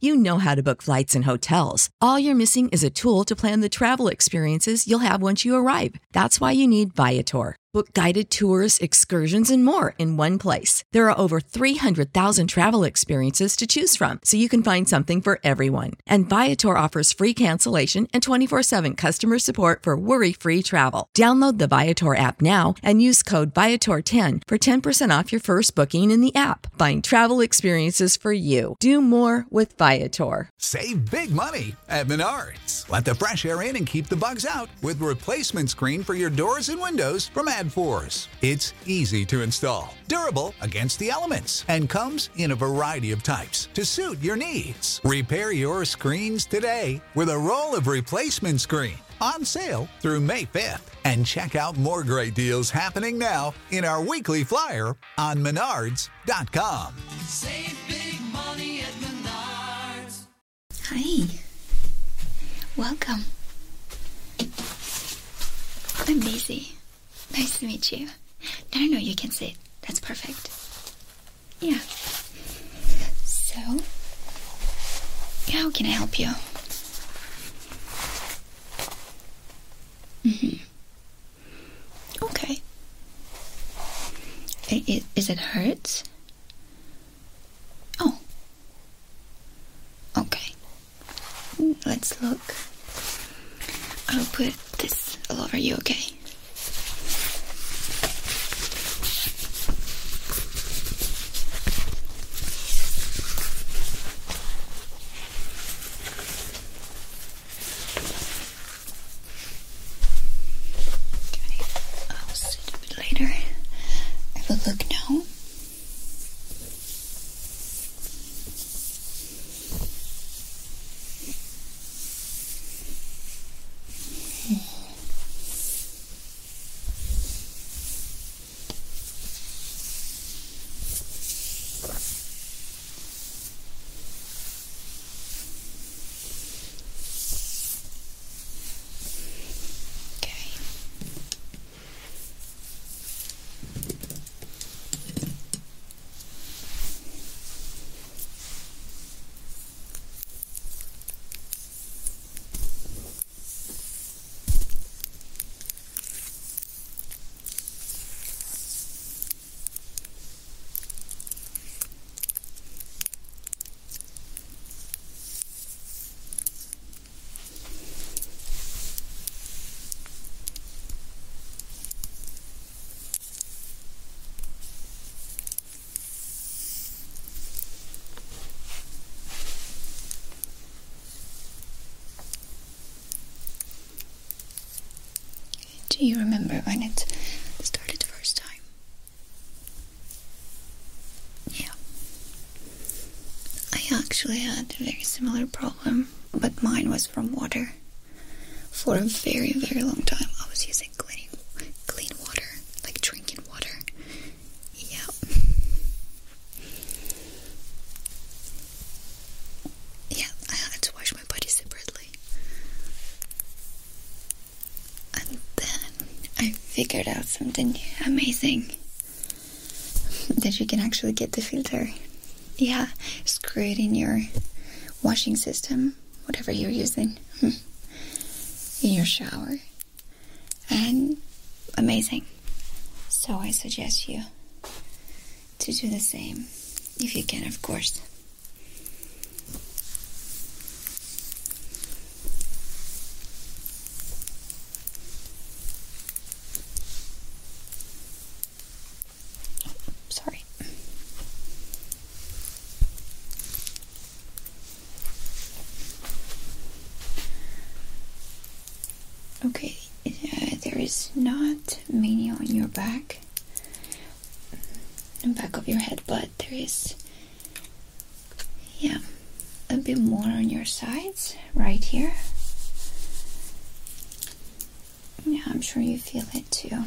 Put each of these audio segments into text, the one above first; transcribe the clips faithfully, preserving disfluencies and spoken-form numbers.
You know how to book flights and hotels. All you're missing is a tool to plan the travel experiences you'll have once you arrive. That's why you need Viator. Book guided tours, excursions, and more in one place. There are over three hundred thousand travel experiences to choose from, so you can find something for everyone. And Viator offers free cancellation and twenty-four seven customer support for worry-free travel. Download the Viator app now and use code Viator ten for ten percent off your first booking in the app. Find travel experiences for you. Do more with Viator. Save big money at Menards. Let the fresh air in and keep the bugs out with replacement screen for your doors and windows from AdForce. It's easy to install, durable against the elements, and comes in a variety of types to suit your needs. Repair your screens today with a roll of replacement screen on sale through May fifth. And check out more great deals happening now in our weekly flyer on menards dot com. Save big money at Menards. Hi. Welcome. I'm Daisy. Nice to meet you. No, no, no, you can sit. That's perfect. Yeah. So, how can I help you? Mm-hmm. Okay. I- I- is it hurt? Oh. Okay. Let's look. I'll put this all over you, okay? Look now. Do you remember when it started the first time? Yeah. I actually had a very similar problem, but mine was from water. For a very, very long time, I was using clean, clean water, like drinking water. Yeah. Yeah, I had to wash my body separately. And then I figured out something amazing. That you can actually get the filter. Yeah, screw it in your washing system, whatever you're using, in your shower. And amazing. So I suggest you to do the same, if you can, of course. Sorry. Okay, uh, there is not many on your back, the back of your head, but there is, yeah, a bit more on your sides, right here. Yeah, I'm sure you feel it too.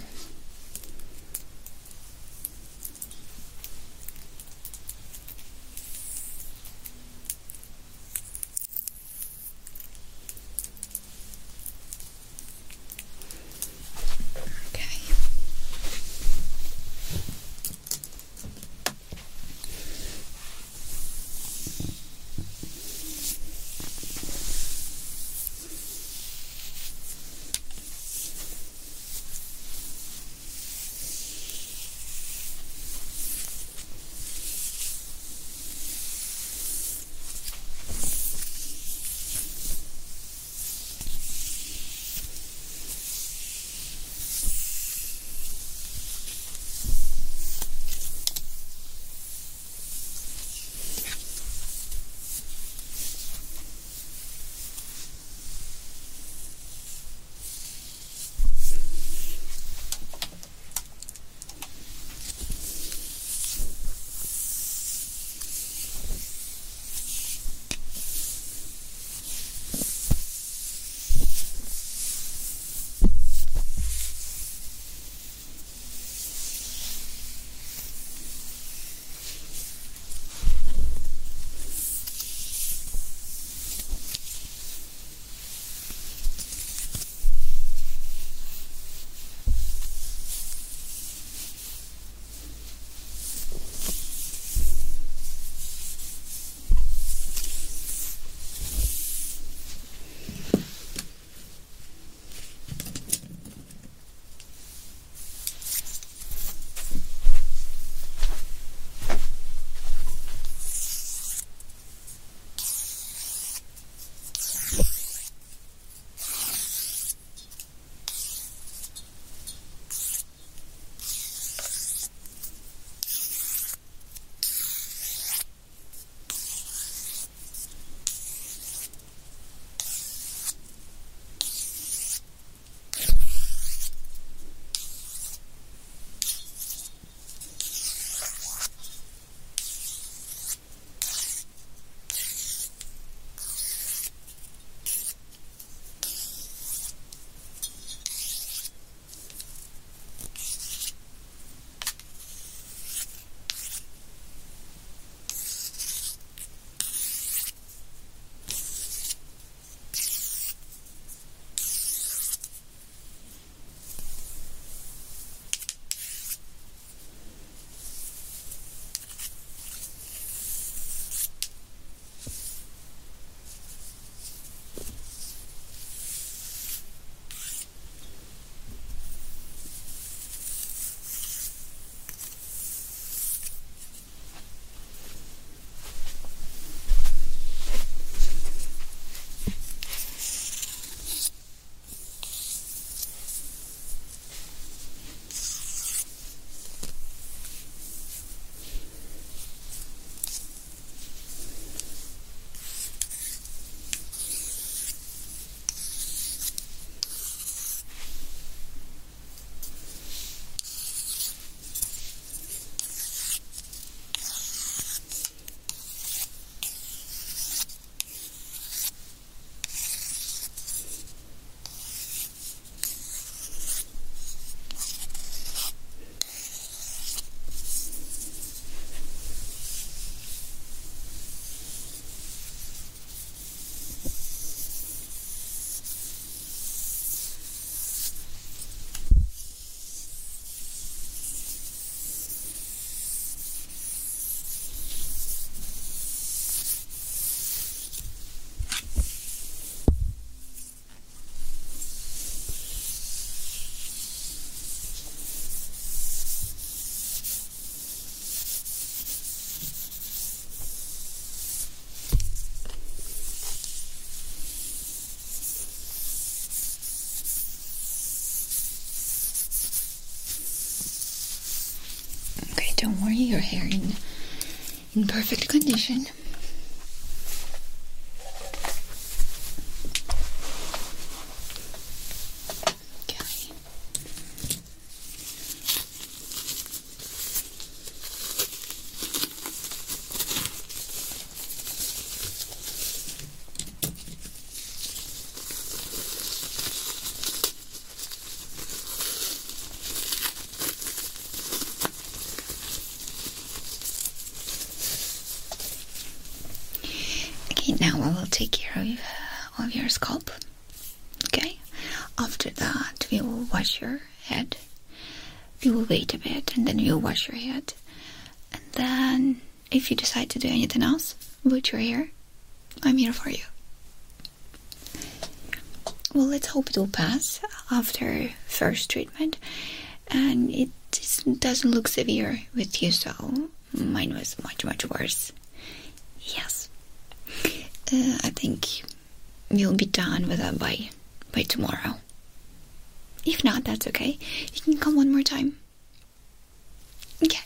don't worry, your hair in in perfect condition. Okay. Okay, now I will take care of, of your scalp. Okay, after that we will wash your head. We will wait a bit and then we'll wash your head. And then if you decide to do anything else with your hair, I'm here for you. Well, let's hope it will pass after first treatment. And it just doesn't look severe with you, so mine was much, much worse. Yes. Uh, I think you'll be done with that by, by tomorrow. If not, that's okay. You can come one more time. Okay.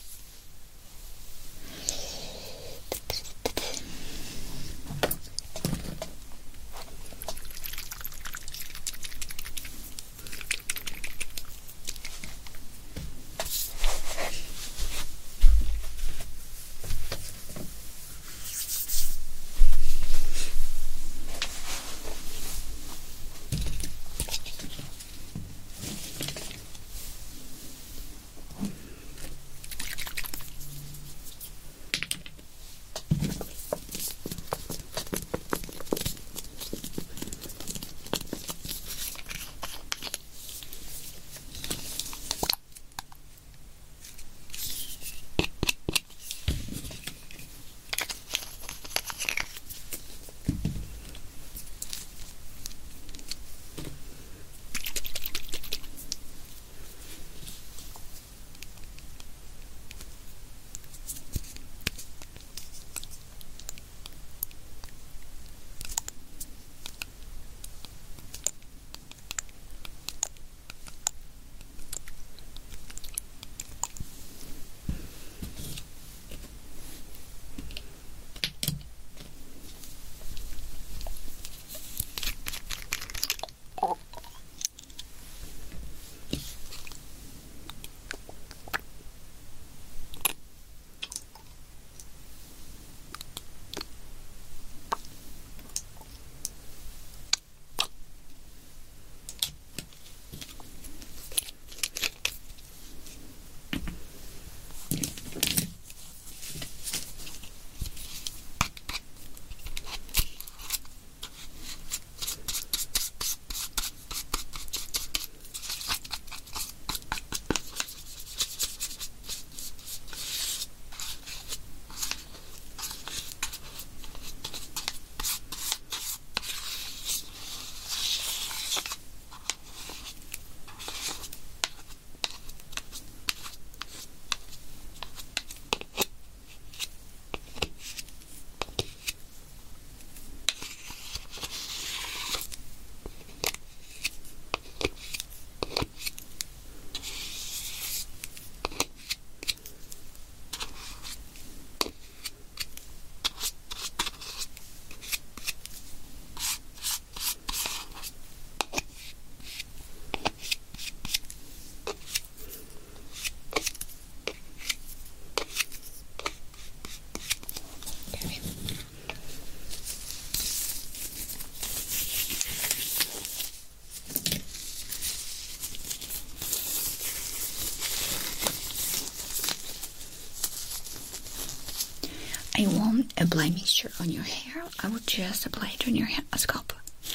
I won't apply mixture on your hair. I will just apply it on your hair, scalp.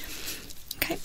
Okay.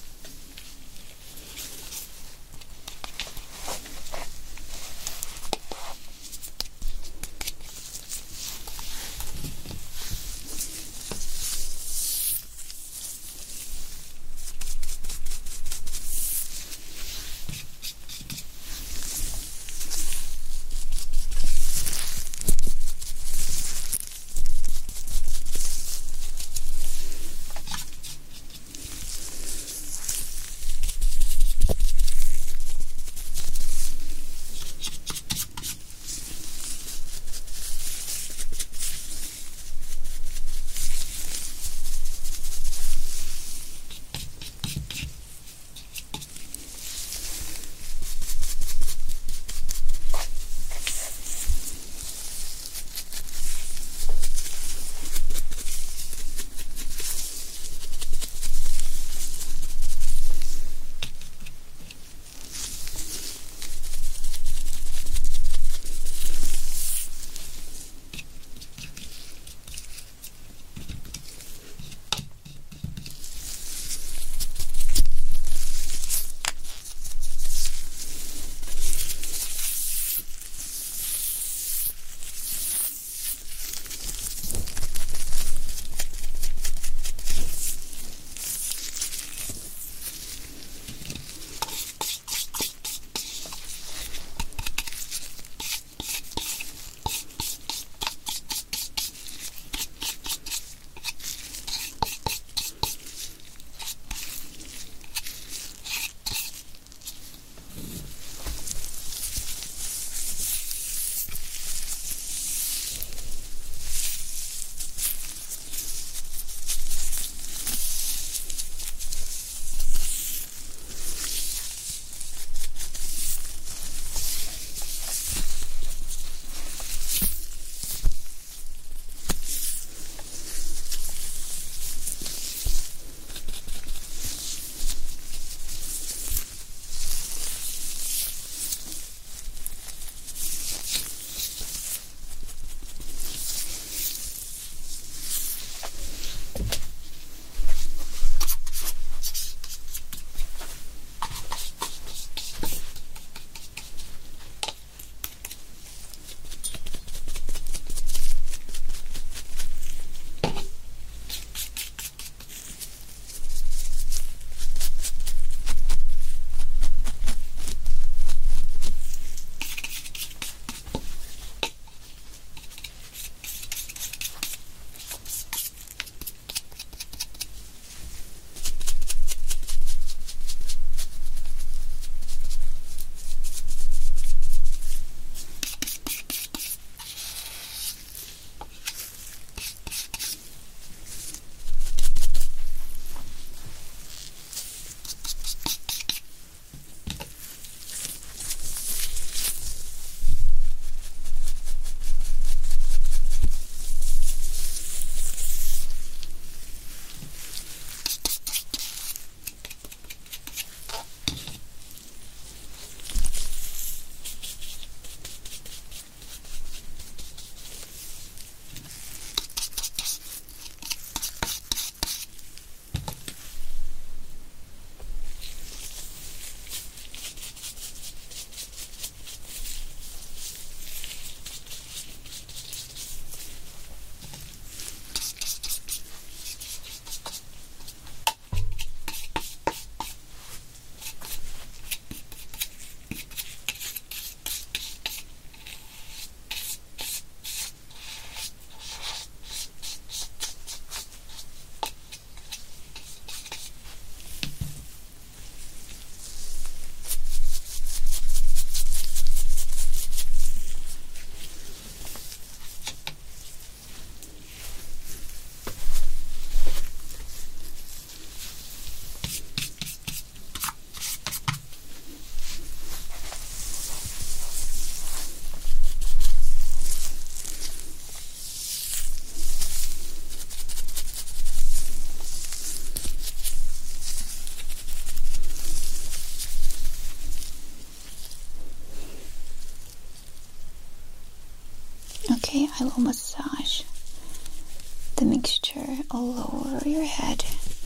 Okay, I will massage the mixture all over your head.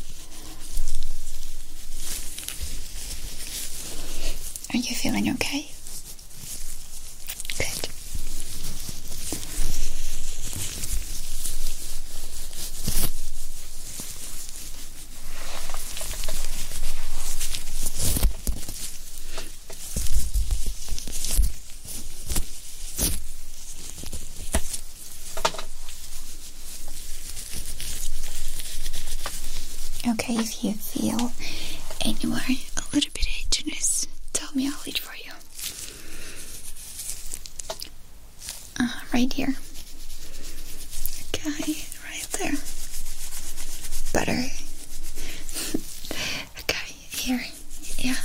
Are you feeling okay? Good. Okay, if you feel anywhere a little bit itchiness, tell me, I'll itch for you. Uh, right here. Okay, right there. Better. Okay, here. Yeah.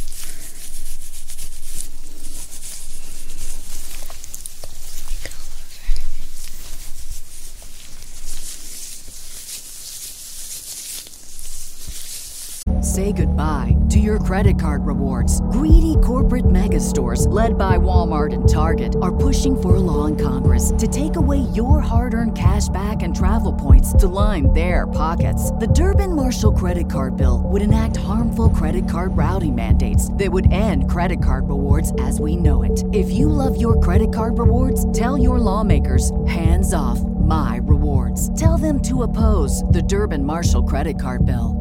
Say goodbye to your credit card rewards. Greedy corporate mega stores, led by Walmart and Target, are pushing for a law in Congress to take away your hard-earned cash back and travel points to line their pockets. The Durbin-Marshall credit card bill would enact harmful credit card routing mandates that would end credit card rewards as we know it. If you love your credit card rewards, tell your lawmakers, hands off my rewards. Tell them to oppose the Durbin-Marshall credit card bill.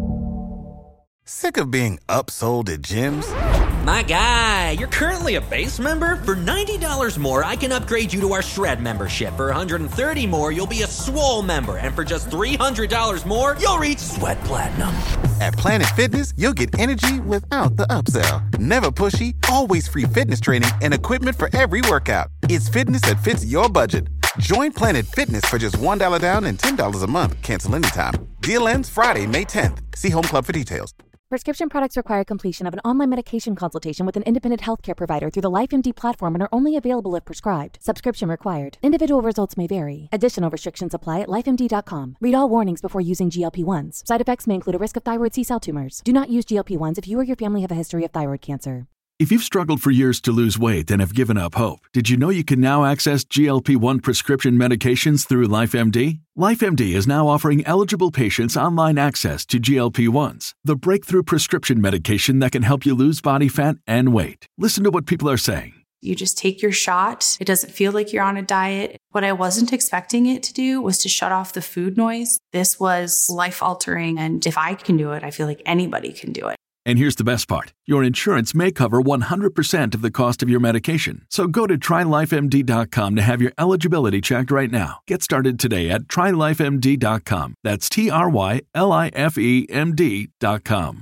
Sick of being upsold at gyms? My guy, you're currently a base member? For ninety dollars more, I can upgrade you to our Shred membership. For one hundred thirty dollars more, you'll be a Swole member. And for just three hundred dollars more, you'll reach Sweat Platinum. At Planet Fitness, you'll get energy without the upsell. Never pushy, always free fitness training and equipment for every workout. It's fitness that fits your budget. Join Planet Fitness for just one dollar down and ten dollars a month. Cancel anytime. Deal ends Friday, May tenth. See Home Club for details. Prescription products require completion of an online medication consultation with an independent healthcare provider through the LifeMD platform and are only available if prescribed. Subscription required. Individual results may vary. Additional restrictions apply at life M D dot com. Read all warnings before using G L P ones. Side effects may include a risk of thyroid C-cell tumors. Do not use G L P ones if you or your family have a history of thyroid cancer. If you've struggled for years to lose weight and have given up hope, did you know you can now access G L P one prescription medications through LifeMD? LifeMD is now offering eligible patients online access to G L P ones, the breakthrough prescription medication that can help you lose body fat and weight. Listen to what people are saying. You just take your shot. It doesn't feel like you're on a diet. What I wasn't expecting it to do was to shut off the food noise. This was life-altering, and if I can do it, I feel like anybody can do it. And here's the best part. Your insurance may cover one hundred percent of the cost of your medication. So go to try life M D dot com to have your eligibility checked right now. Get started today at try life M D dot com. That's T R Y L I F E M D dot com.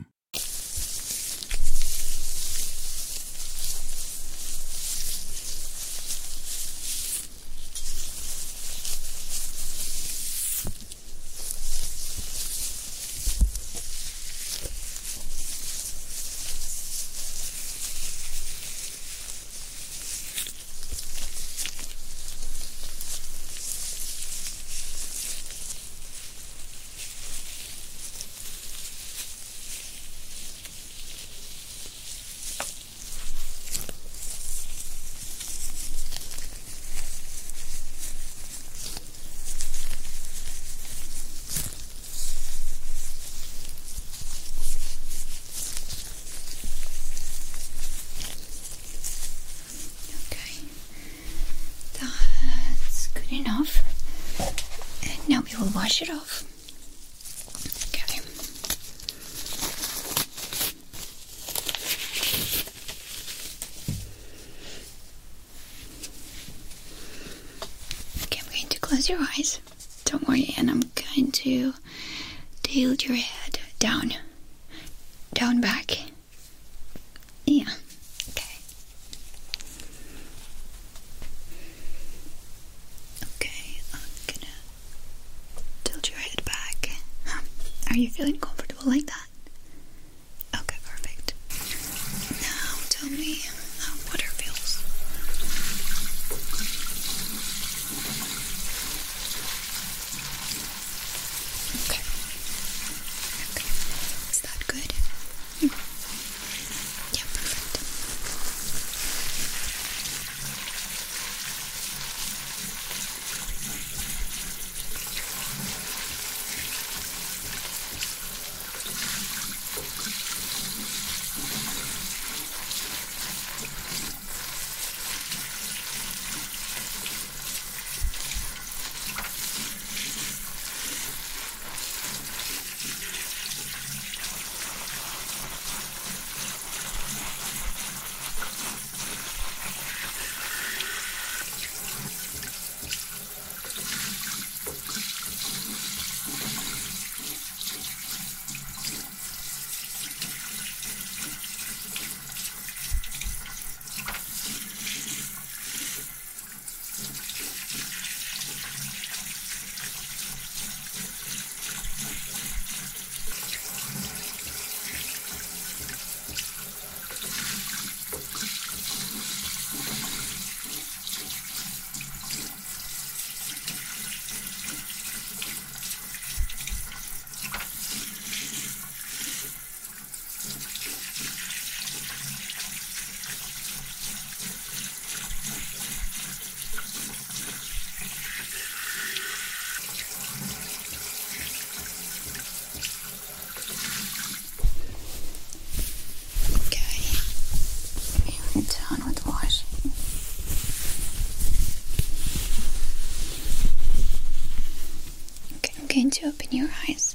Enough. And now we will wash it off. Okay. Okay, I'm going to close your eyes. Don't worry, and I'm going to tilt your head down. Down back. Yeah. Are you feeling comfortable like that? Okay, perfect. Now tell me how water feels. Okay. Okay. Is that good? Hmm. Yeah, perfect. to open your eyes.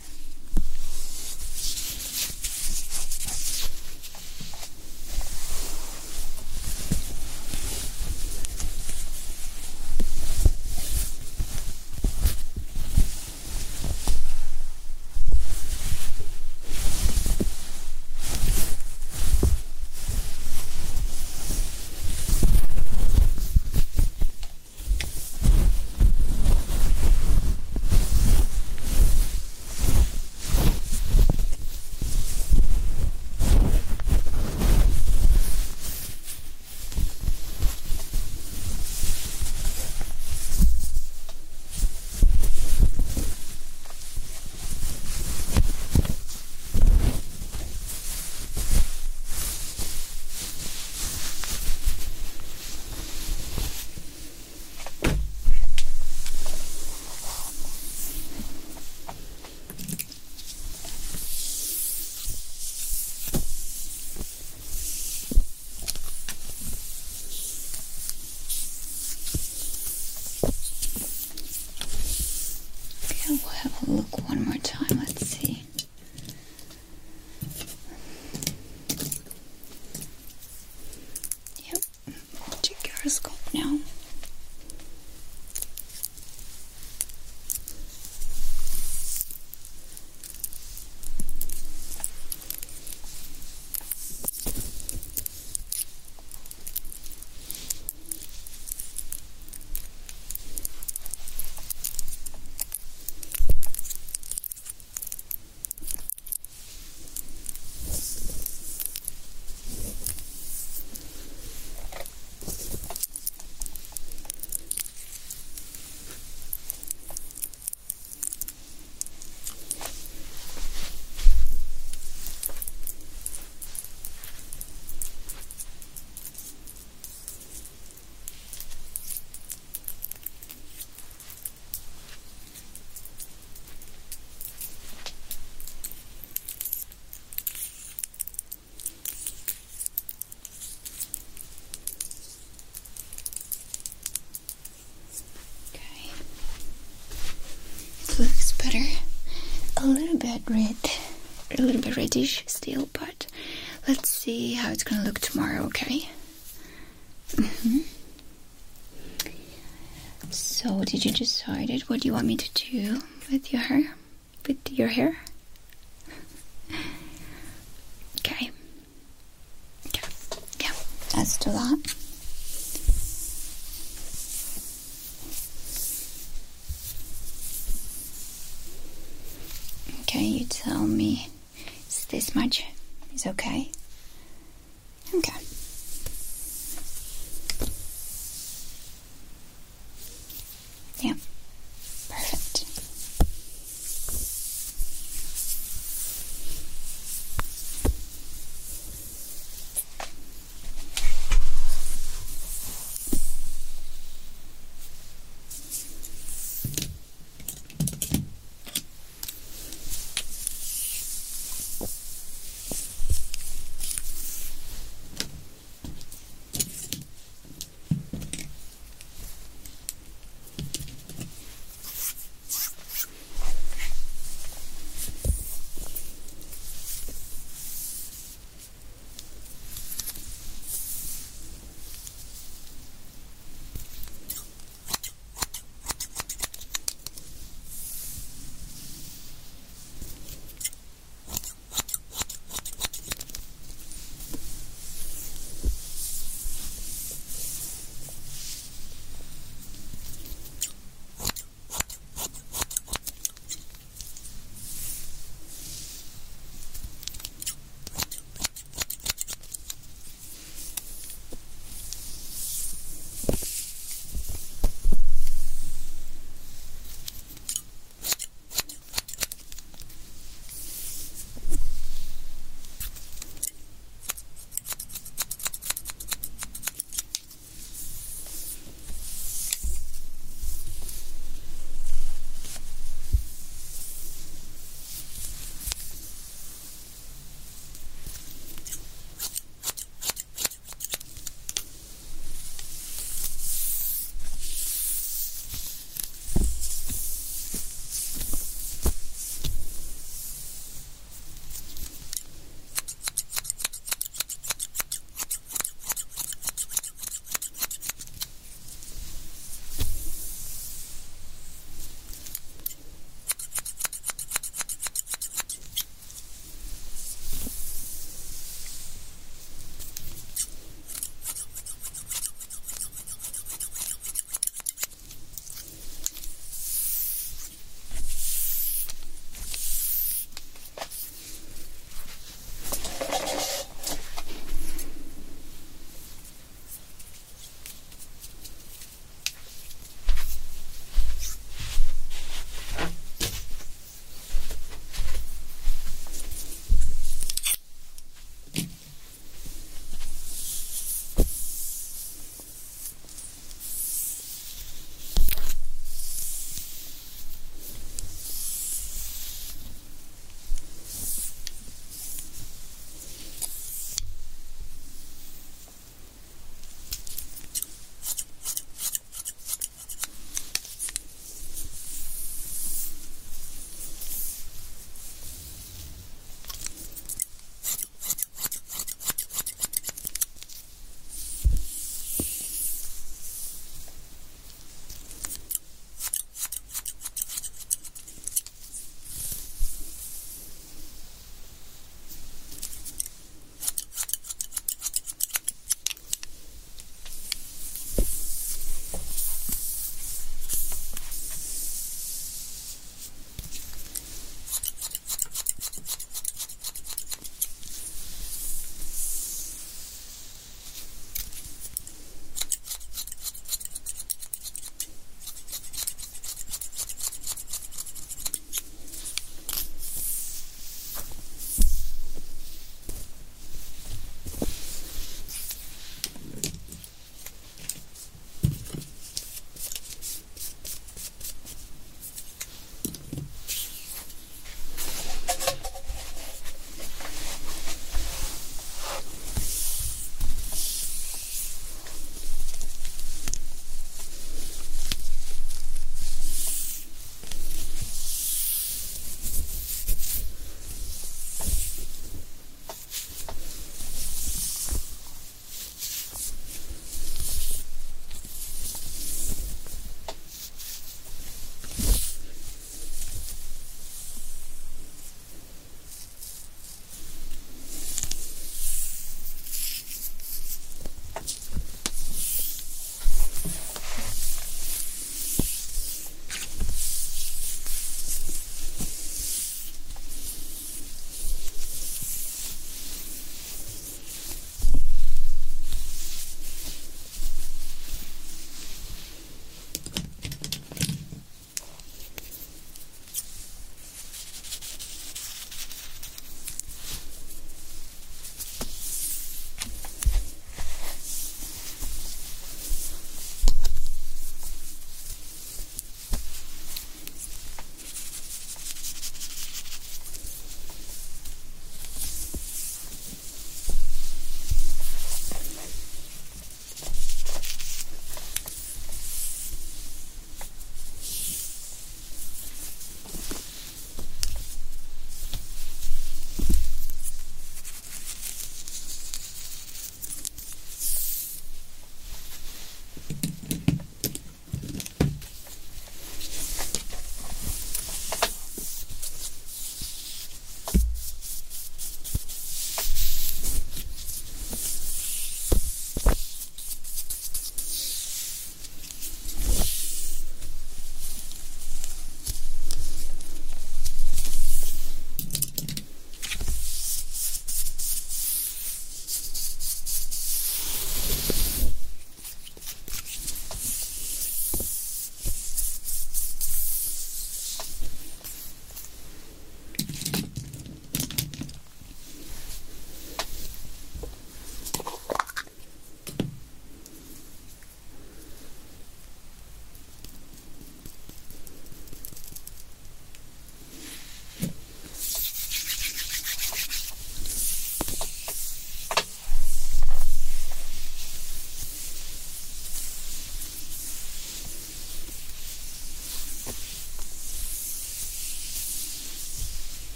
We'll have a look one more time. Let's see. Yep. Check your scope now. Looks better. A little bit red, a little bit reddish still, but let's see how it's gonna look tomorrow, okay? Mm-hmm. So, did you decide what you want me to do with your hair? With your hair? Okay. Okay. Yeah, let's do that. Okay, you tell me, is this much? Is okay? Okay. Yeah, perfect.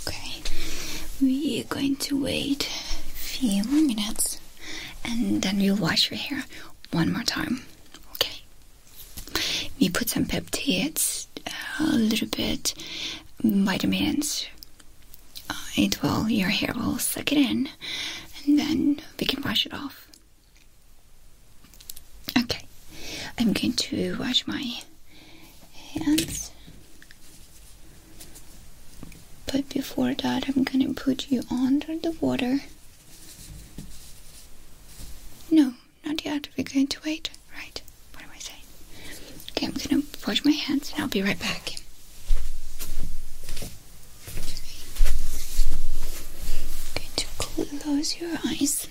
Okay. We're going to wait a few more minutes and then we'll wash your hair one more time. Okay. We put some peptides, a little bit vitamins. Uh, it will, your hair will suck it in and then we can wash it off. Okay. I'm going to wash my hands. But before that, I'm gonna put you under the water. No, not yet. We're going to wait. Right. What am I saying? Okay, I'm gonna wash my hands and I'll be right back. I'm going to close your eyes.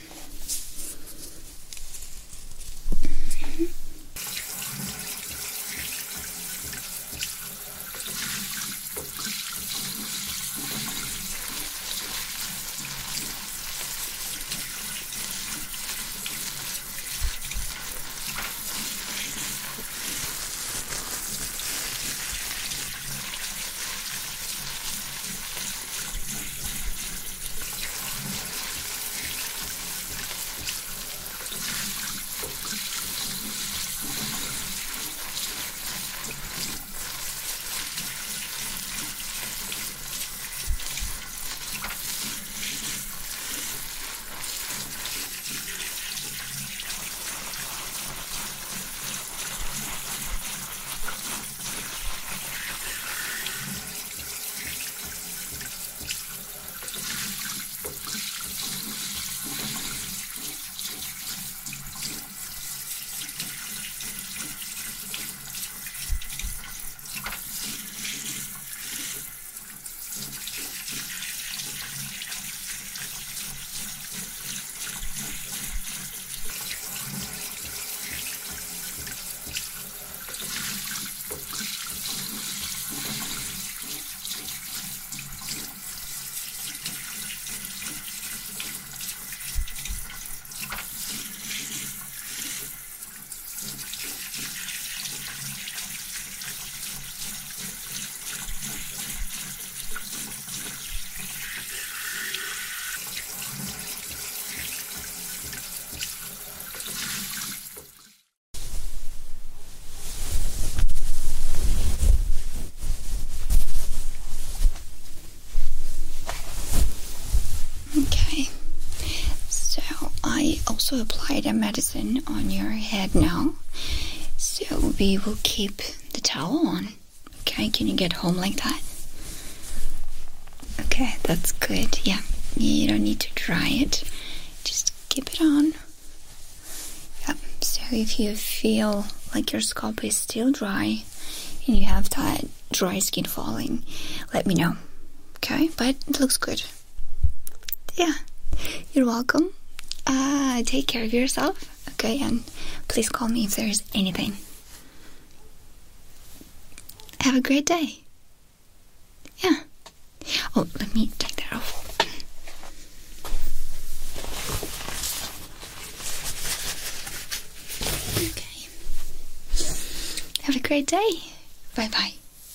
Also apply the medicine on your head now. So we will keep the towel on. Okay, can you get home like that? Okay, that's good. Yeah, you don't need to dry it. Just keep it on. Yeah, so if you feel like your scalp is still dry and you have that dry skin falling, let me know. Okay, but it looks good. Yeah, you're welcome. Uh, take care of yourself, okay, and please call me if there's anything. Have a great day. Yeah. Oh, let me take that off. Okay. Have a great day. Bye-bye.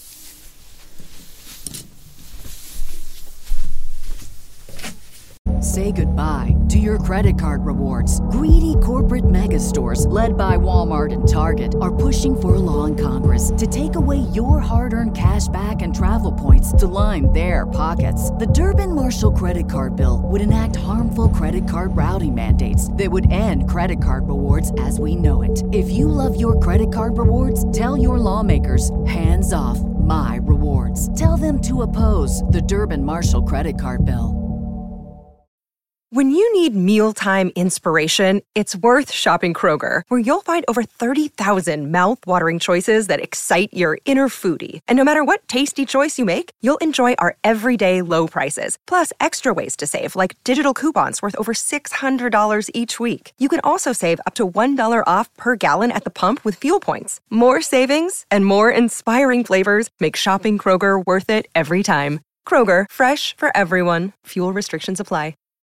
Say goodbye to your credit card rewards. Greedy corporate mega stores, led by Walmart and Target, are pushing for a law in Congress to take away your hard-earned cash back and travel points to line their pockets. The Durbin-Marshall credit card bill would enact harmful credit card routing mandates that would end credit card rewards as we know it. If you love your credit card rewards, tell your lawmakers, hands off my rewards. Tell them to oppose the Durbin-Marshall credit card bill. When you need mealtime inspiration, it's worth shopping Kroger, where you'll find over thirty thousand mouth-watering choices that excite your inner foodie. And no matter what tasty choice you make, you'll enjoy our everyday low prices, plus extra ways to save, like digital coupons worth over six hundred dollars each week. You can also save up to one dollar off per gallon at the pump with fuel points. More savings and more inspiring flavors make shopping Kroger worth it every time. Kroger, fresh for everyone. Fuel restrictions apply.